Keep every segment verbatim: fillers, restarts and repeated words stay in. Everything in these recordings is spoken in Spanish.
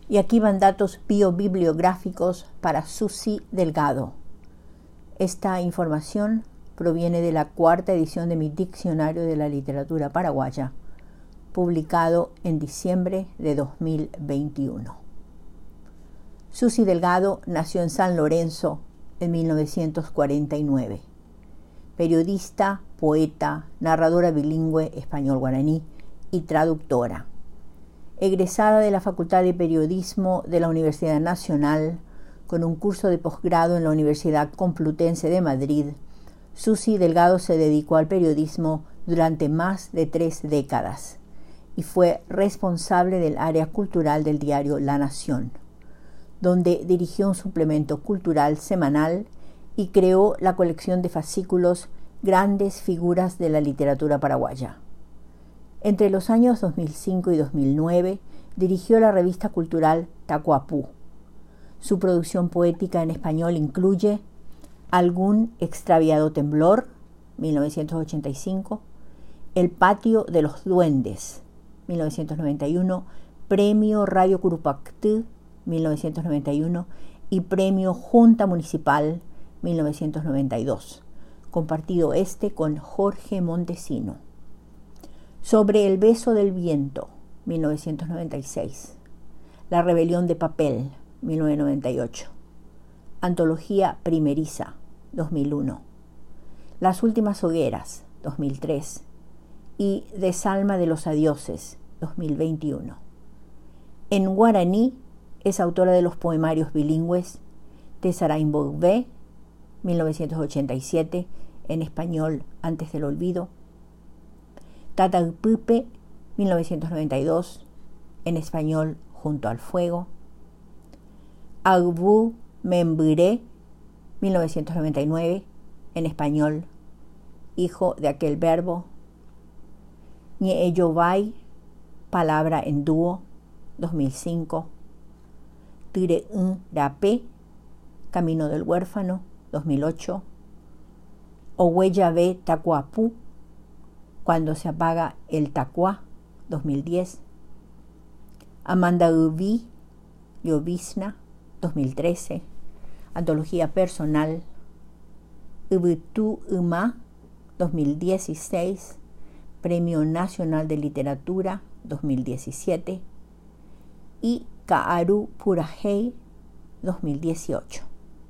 Y aquí van datos biobibliográficos para Susi Delgado. Esta información proviene de la cuarta edición de mi Diccionario de la Literatura Paraguaya, publicado en diciembre de dos mil veintiuno. Susi Delgado nació en San Lorenzo en mil novecientos cuarenta y nueve. Periodista, poeta, narradora bilingüe español-guaraní y traductora. Egresada de la Facultad de Periodismo de la Universidad Nacional, con un curso de posgrado en la Universidad Complutense de Madrid, Susi Delgado se dedicó al periodismo durante más de tres décadas y fue responsable del área cultural del diario La Nación, donde dirigió un suplemento cultural semanal y creó la colección de fascículos Grandes Figuras de la Literatura Paraguaya. Entre los años dos mil cinco y dos mil nueve dirigió la revista cultural Tacuapú. Su producción poética en español incluye Algún extraviado temblor, mil novecientos ochenta y cinco, El patio de los duendes, mil novecientos noventa y uno, Premio Radio Curupactú, mil novecientos noventa y uno, y Premio Junta Municipal, mil novecientos noventa y dos, compartido este con Jorge Montesino. Sobre el beso del viento, mil novecientos noventa y seis, La rebelión de papel, mil novecientos noventa y ocho, Antología primeriza, dos mil uno, Las últimas hogueras, dos mil tres, y Desalma de los adioses, dos mil veintiuno. En guaraní es autora de los poemarios bilingües Tesarainbogvé, mil novecientos ochenta y siete, en español Antes del olvido, Tatagpupe, mil novecientos noventa y dos, en español Junto al fuego, Agbu Membiré, mil novecientos noventa y nueve, en español Hijo de aquel verbo, Ñeeyovay, Palabra en dúo, dos mil cinco, Tireun Rapé, Camino del huérfano, dos mil ocho, Ohueyabé Tacuapú, Cuando se apaga el tacuá, dos mil diez, Amanda Ubi, Llovizna, dos mil trece, Antología personal, Ubutú Uma, dos mil dieciséis, Premio Nacional de Literatura, dos mil diecisiete, y Kaaru Purahei, dos mil dieciocho.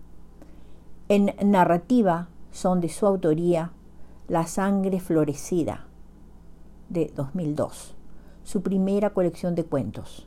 En narrativa son de su autoría La sangre florecida, de dos mil dos, su primera colección de cuentos,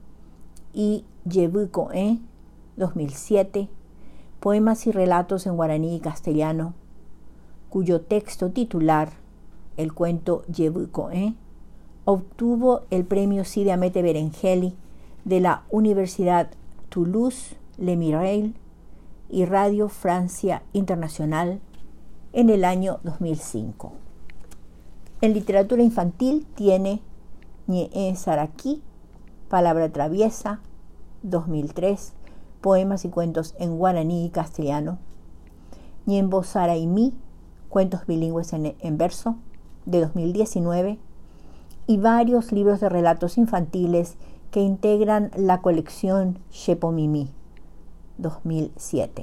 y Yebucoe, dos mil siete, Poemas y relatos en guaraní y castellano, cuyo texto titular, el cuento Yebucoe, obtuvo el premio Cide Hamete Berengeli de la Universidad Toulouse-Le Mireille y Radio Francia Internacional en el año dos mil cinco. En literatura infantil tiene Ñe'e Saraquí, Palabra traviesa, dos mil tres, Poemas y cuentos en guaraní y castellano, Ñembo Saraimí, Cuentos bilingües en, en verso, de dos mil diecinueve, y varios libros de relatos infantiles que integran la colección Shepomimi, dos mil siete.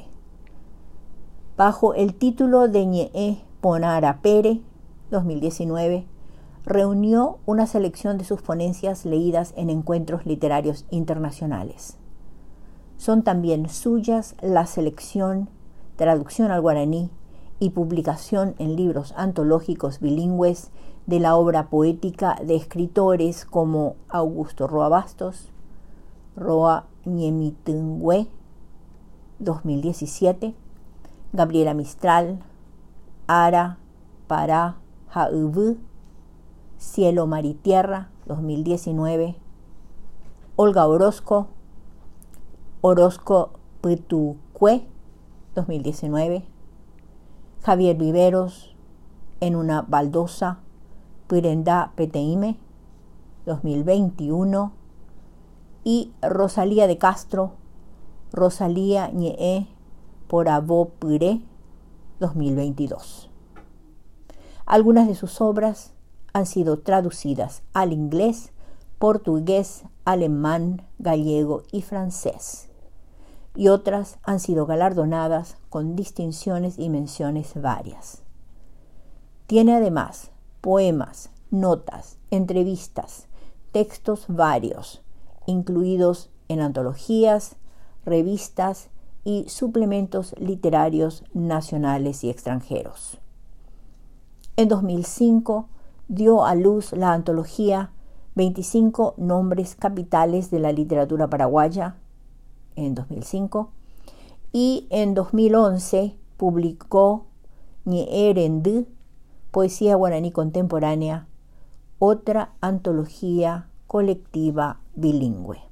Bajo el título de Ñe'e Ponarapere, dos mil diecinueve, reunió una selección de sus ponencias leídas en encuentros literarios internacionales. Son también suyas la selección, traducción al guaraní y publicación en libros antológicos bilingües de la obra poética de escritores como Augusto Roa Bastos, Roa Ñemitungüe, dos mil diecisiete, Gabriela Mistral, Ara, Pará, Jaubu, Cielo, Mar y Tierra, dos mil diecinueve, Olga Orozco, Orozco Putucue, dos mil diecinueve, Javier Viveros, En una baldosa, Purendá Peteime, dos mil veintiuno, y Rosalía de Castro, Rosalía Ñe'e Porabó Puré, dos mil veintidós. Algunas de sus obras han sido traducidas al inglés, portugués, alemán, gallego y francés, y otras han sido galardonadas con distinciones y menciones varias. Tiene además poemas, notas, entrevistas, textos varios, incluidos en antologías, revistas y suplementos literarios nacionales y extranjeros. En dos mil cinco dio a luz la antología veinticinco nombres capitales de la literatura paraguaya, en dos mil cinco, y en dos mil once publicó Ñe'erendú, Poesía guaraní contemporánea, otra antología colectiva bilingüe.